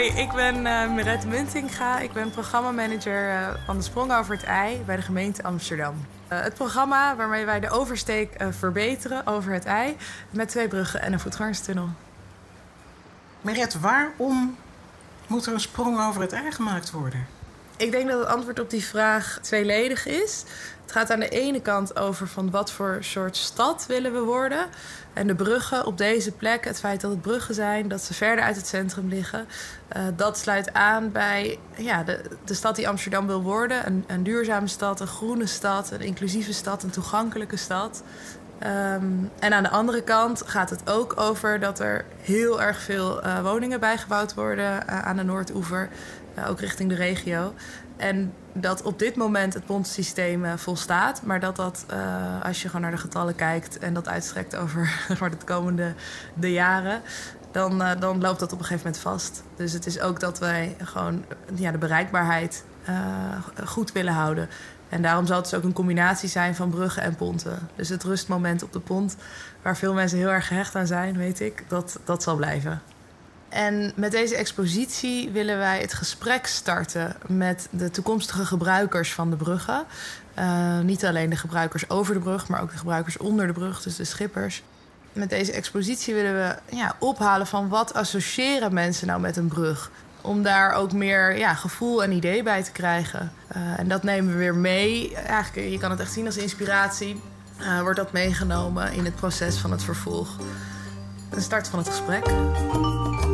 Hoi, ik ben Mirette Muntinga. Ik ben programmamanager van de Sprong over het IJ bij de gemeente Amsterdam. Het programma waarmee wij de oversteek verbeteren over het IJ met 2 bruggen en een voetgangerstunnel. Mirette, waarom moet er een sprong over het IJ gemaakt worden? Ik denk dat het antwoord op die vraag tweeledig is. Het gaat aan de ene kant over van wat voor soort stad willen we worden. En de bruggen op deze plek, het feit dat het bruggen zijn, dat ze verder uit het centrum liggen, dat sluit aan bij de stad die Amsterdam wil worden. Een duurzame stad, een groene stad, een inclusieve stad, een toegankelijke stad. En aan de andere kant gaat het ook over dat er heel erg veel woningen bijgebouwd worden aan de Noordoever, ook richting de regio. En dat op dit moment het pontsysteem volstaat, maar dat als je gewoon naar de getallen kijkt en dat uitstrekt over de komende jaren, dan loopt dat op een gegeven moment vast. Dus het is ook dat wij gewoon de bereikbaarheid goed willen houden. En daarom zal het dus ook een combinatie zijn van bruggen en ponten. Dus het rustmoment op de pont, waar veel mensen heel erg gehecht aan zijn, weet ik, dat zal blijven. En met deze expositie willen wij het gesprek starten met de toekomstige gebruikers van de bruggen. Niet alleen de gebruikers over de brug, maar ook de gebruikers onder de brug, dus de schippers. Met deze expositie willen we ophalen van wat associëren mensen nou met een brug. Om daar ook meer gevoel en idee bij te krijgen. En dat nemen we weer mee. Eigenlijk, je kan het echt zien als inspiratie. Wordt dat meegenomen in het proces van het vervolg. De start van het gesprek.